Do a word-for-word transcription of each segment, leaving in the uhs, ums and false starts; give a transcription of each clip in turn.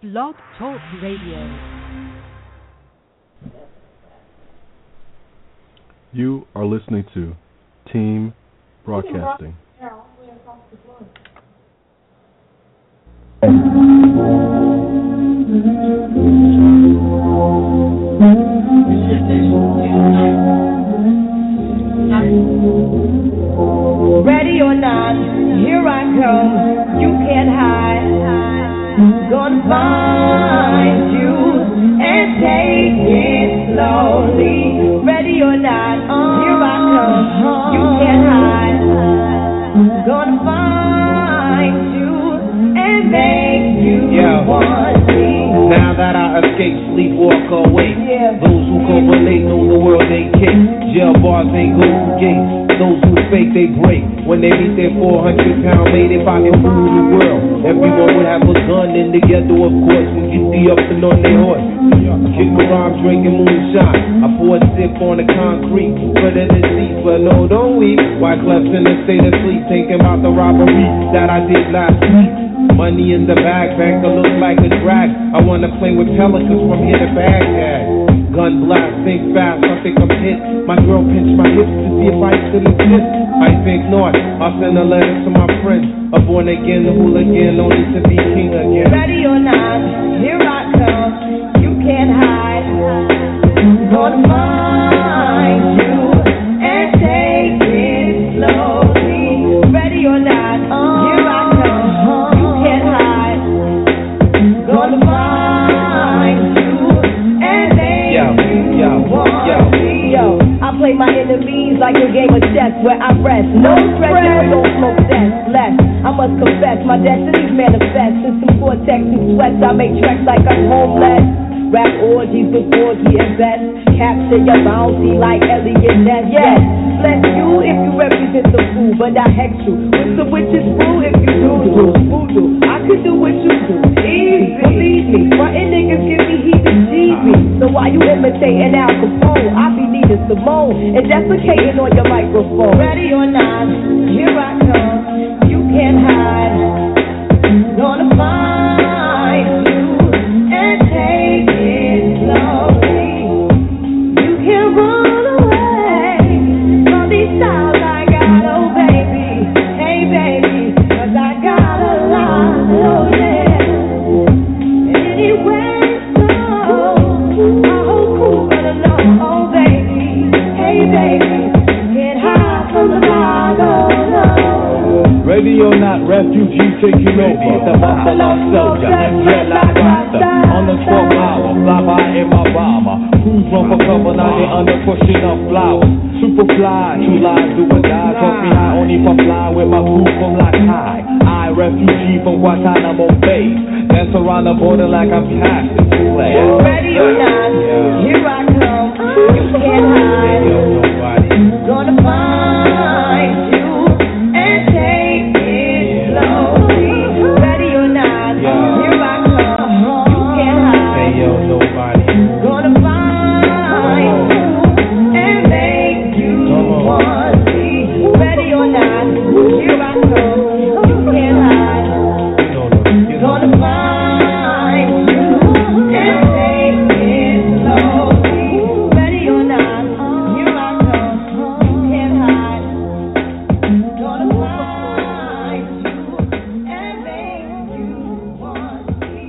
Blog Talk Radio. You are listening to Team Broadcasting. Ready or not, here I come. You can't hide. Gonna find you and take it slowly. Ready or not, here I come. You can't hide. Gonna find you and make you Yo. want me. Now that I escape, sleep, walk away. Yeah. Those who correlate know the world ain't kick. Jail bars ain't golden gates. Those who fake, they break. When they meet their four hundred pound mate, if I can rule the world, everyone would have a gun in the ghetto, of course, when you be up and on their horse. Kick around drinking moonshine. I pour a sip on the concrete, put it in the seats, but no, don't weep. Why Clef's in a state of sleep, thinking about the robbery that I did last week. Money in the bag, banker looks like a drag. I wanna play with pelicans from here to Baghdad. Gun blast, think fast, I think I'm hit. My girl pinched my hips to see if I still exist. I think not, I'll send a letter to my friend. A born again, a hooligan, only to be king again. Ready or not, here I come. You can't hide. Gonna find you and take it slowly. Ready or not, here I come. You can't hide. Gonna find you and make Yo, you yo, want yo. me. Yo, I play my enemies like a game of chess where I rest. No stress, don't smoke sense. Less, I must confess, my destinies manifest. In some vortex and sweats, I make tracks like I'm homeless. Rap orgies before he invest. Capture your bounty like Elliot Ness. Yes, bless you if you represent the fool, but I hex you with the witch's brew if you do do voodoo. I could do what you do, easy. Believe me, frontin' niggas give me heat and G B. So why you imitating Al Capone? I be needing Simone and defecating on your microphone. Ready or not, here I come. You can't hide. Gonna find you and take it slowly. You can run away from these styles I got, oh baby. Hey baby, 'cause I got a lot, oh yeah. Anyway, so my whole crew gonna know, oh baby. Hey baby, you can't hide from the dog, oh no. Ready or not, refugee taking over. The Buffalo Soldier, dreadlock rasta. On the twelfth hour, fly by in my bomber. Who's run for cover, now they under pushing up flowers. Super fly, two lives do or die. Trust me, I only for fly with my crew from like high. I, refugee from Guantanamo Bay. Dance around the border like I'm passing through. Ready or not, here I come. You can't hide. Gonna find you and take it slowly. Ready or not, here I come. You can't hide. Hey yo, nobody. Gonna find you and make you want me. Ready or not, here I come. You can't hide. Gonna find you and take it slowly. Ready or not, here I come. You can't hide. Gonna find you and make you want me.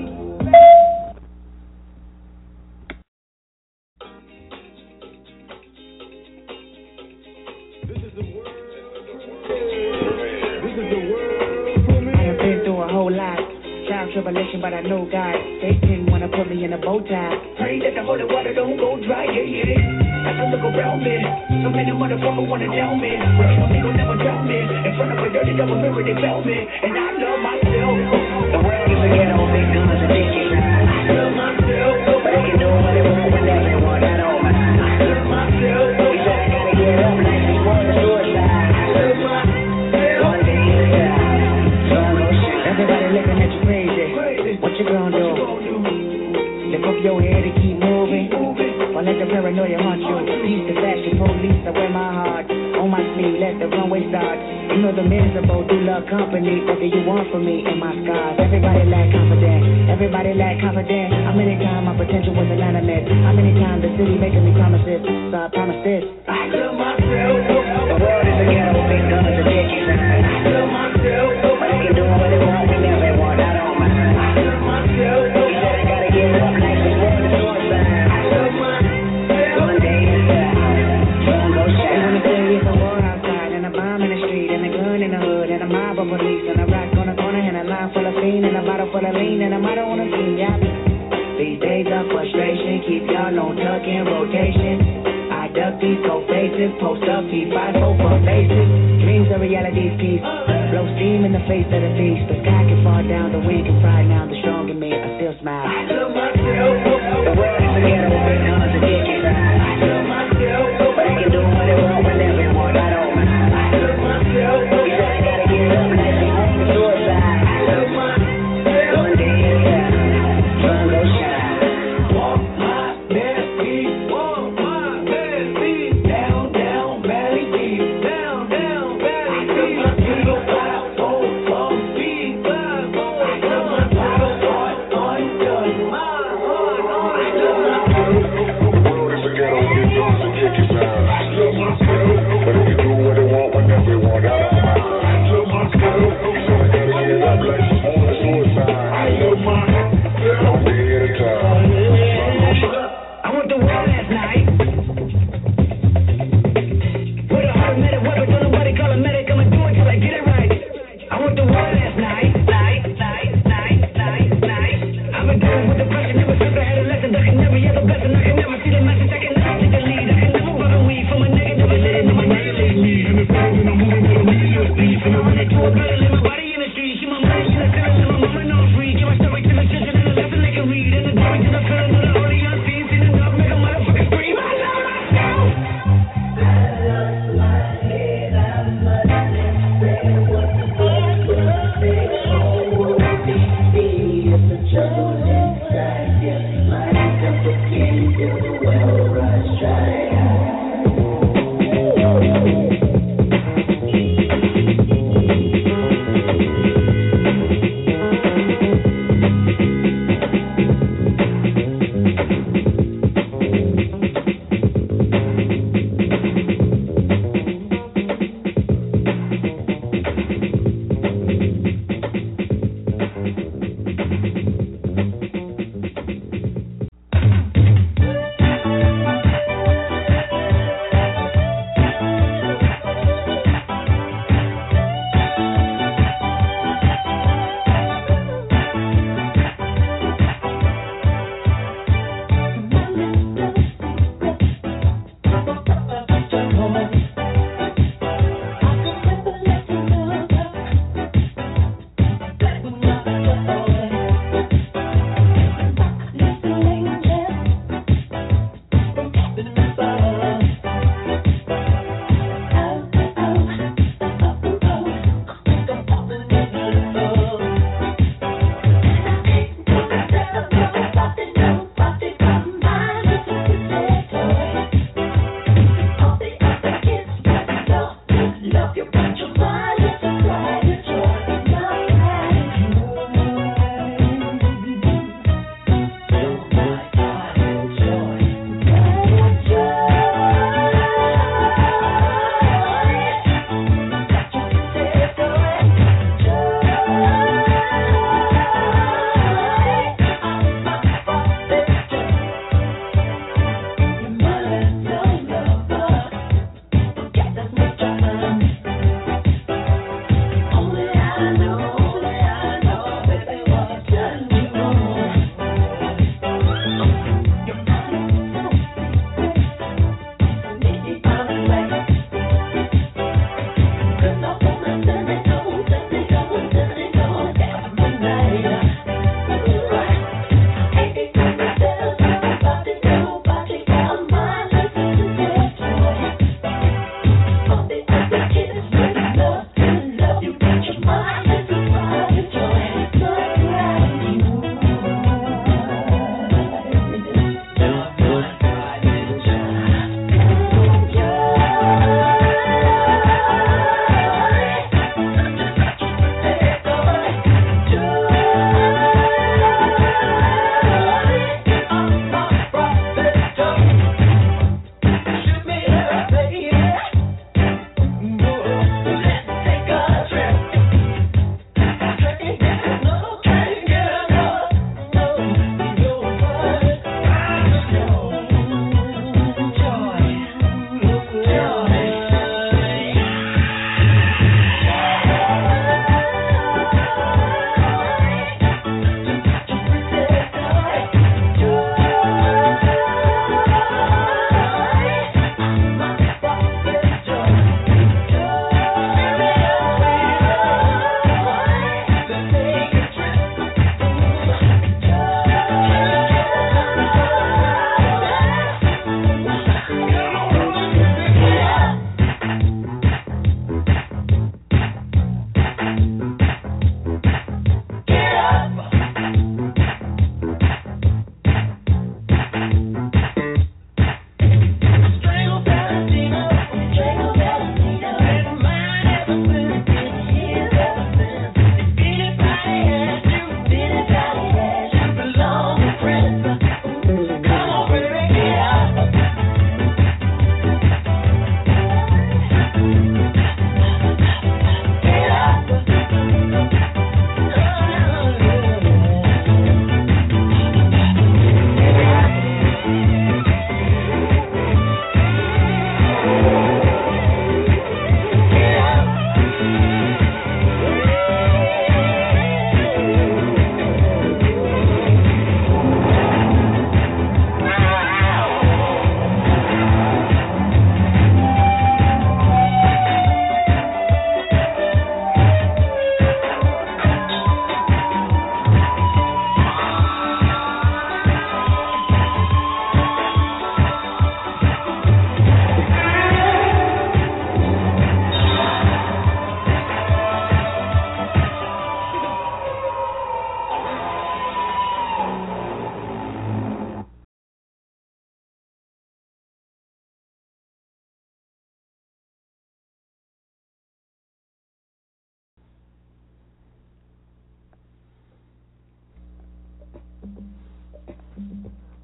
I have been through a whole lot. Trial tribulation, but I know God. They didn't want to put me in a bow tie. Pray that the holy water don't go dry, yeah, yeah. As I look around me, so many motherfuckers wanna down me. But ain't no nigga never drown me. In front of a dirty double mirror, they felt me. And I love myself. The world is a ghetto, big guns and big shit. I love myself. But they can do what they want when they want that over. I love myself. We said I gotta get up like we want to suicide. I love myself. One day at a time. So no shit. Everybody looking at you crazy. What you gonna do? Lift up your head and keep moving. Or let the paranoia haunt you. Peace the fashion police, I wear my heart on my sleeve. Let the runway start. You know the miserable do love company. What do you want from me and my scars? Everybody lack confidence. Everybody everybody lack confidence. How many times my potential was anonymous? How many times the city making me promises? So I promise this. I love myself. The world is a ghetto, big guns and dickies. I love myself. But they can do what they want whenever they want. I don't mind. I love myself. You said I gotta get up, like this world is suicide. I love myself. One day inside, sun go shine. They wanna tell you it's a war outside, and a bomb in the street, and a gun in the hood, and a mob of police, and a rock on the corner, and a line full of fiend, and a bottle full of lean, and a motto on the scene, yeah. These days of frustration keep y'all on tuck in rotation. I duck these cold faces, post up, keep five hope for faces. Dreams are reality's piece. Blow steam in the face of the beast. The sky can fall down, the wind can fly now. The strong in me, I still smile. I love myself. The world is a ghetto, big guns and dickies. I love myself. But they can do what they want whenever they want. I don't mind. I love myself. You said I gotta get up, like this world is suicide. I love myself. One day inside, sun go shine. Walk my bare feet, walk my bare feet, down, down, valley deep, down, down, valley deep. I love myself. Five, four, four, feet, five, four, I love myself.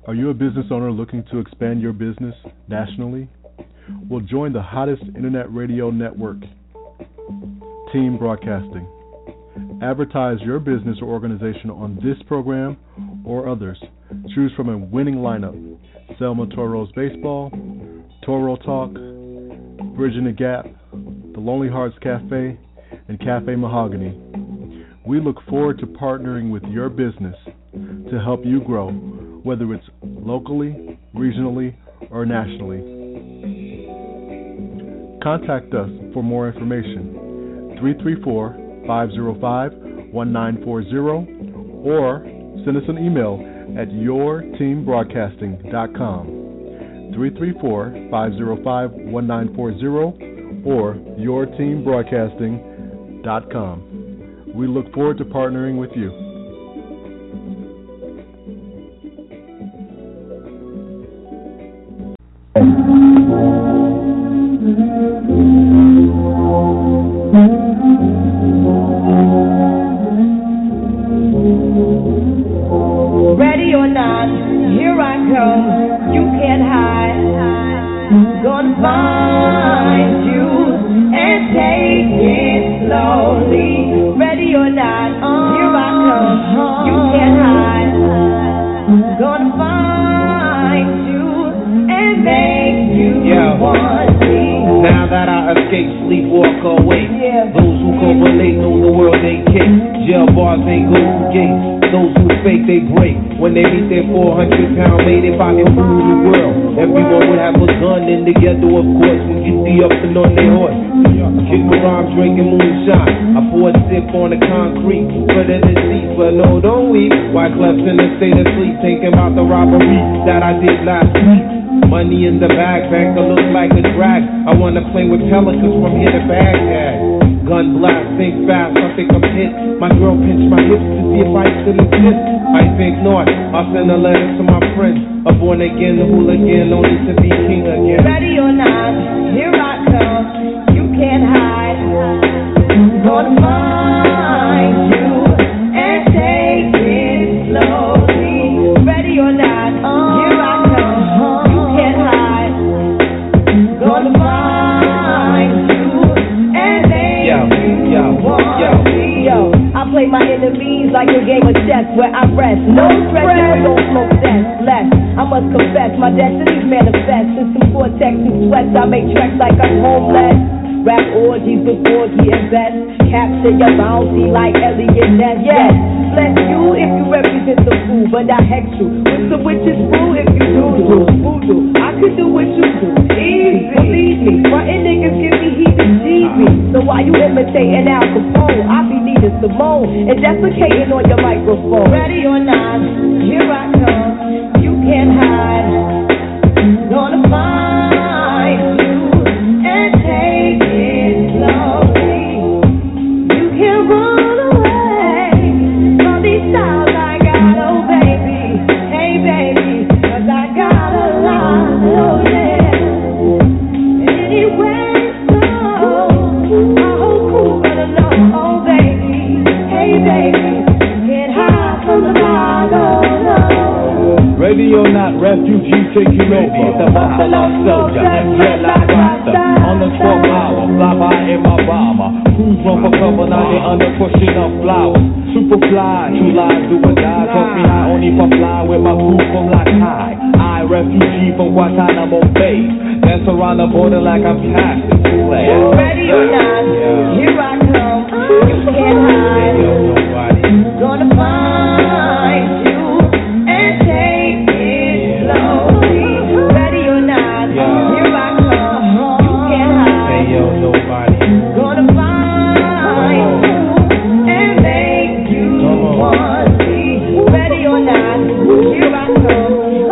Are you a business owner looking to expand your business nationally? Well, join the hottest internet radio network, Team Broadcasting. Advertise your business or organization on this program or others. Choose from a winning lineup: Selma Toros Baseball, Toro Talk, Bridging the Gap, The Lonely Hearts Cafe, and Cafe Mahogany. We look forward to partnering with your business to help you grow, whether it's locally, regionally, or nationally. Contact us for more information, three three four, five zero five, one nine four zero, or send us an email at your team broadcasting dot com, three three four, five zero five, one nine four zero, or your team broadcasting dot com. We look forward to partnering with you. Ready or not, here I come. You can't hide. Gonna find you and take it slowly. Ready or not, here I come. You can't hide. Gonna find you and make you Yeah. want me. Now that I escape, sleep, walk away. Yeah. Those who can relate know the world ain't cake. Jail bars ain't golden gates. Those who fake, they break. When they meet their four hundred pound mate, if I can rule the world, everyone would have a gun in the ghetto, of course, when you be up and on their horse. Kick around drinking moonshine. I pour a sip on the concrete, put it in the seat, but no, don't weep. Why Clef's in a state of sleep, thinking about the robbery that I did last week. Money in the bag, banker looks like a drag. I wanna play with pelicans from here to Baghdad. Gun blast, think fast, I think I'm hit. My girl pinched my hips to see if I still exist. I think not, I'll send a letter to my friends. A born again hooligan, only to be king again. Ready or not, here I come. You can't hide. Gonna find you and take it slowly. Ready or not, here I come. You can't hide. Gonna find you and make Yo, you yo, want yo. me. Yo, I play my enemies like a game of chess where I rest. No stress, don't smoke sense. Less, I must confess, my destinies manifest. In some vortex and sweats, I make tracks like I'm homeless. Rap orgies with Borgie and Best. Capture your bounty like Elliot Ness. Yes, bless you if you represent the fool, but I hex you with the witch's brew if you do do voodoo. I could do what you do, easy. Believe me, frontin' niggas give me heebie-jeebies. So why you imitating Al Capone? I be needing Simone and defecating on your microphone. Ready or not, here I come. You can't hide. Gonna find you and take it slowly. You can run away from these styles I got, oh baby. Hey baby, 'cause I got a lot, oh yeah. Anyway, so my whole crew gonna know, oh baby. Hey baby, you can't hide from the dog, oh no. Ready or not, refugee taking over. The Buffalo Soldier, red like Rasta. On the twelve hour, fly by in my bomber. Crews run for cover, now they under pushing up flowers. Super fly, two lives do or die. Talk me high, only for fly with my crew from like high. I, refugee from Guantanamo Bay. Dance around the border like I'm Cassius Clay. Ready or not, here I come. You can't hide. Gonna find you and take it slowly. Ready or not, here I come. You can't hide. Gonna find you and make you want me. Ready or not, here I come.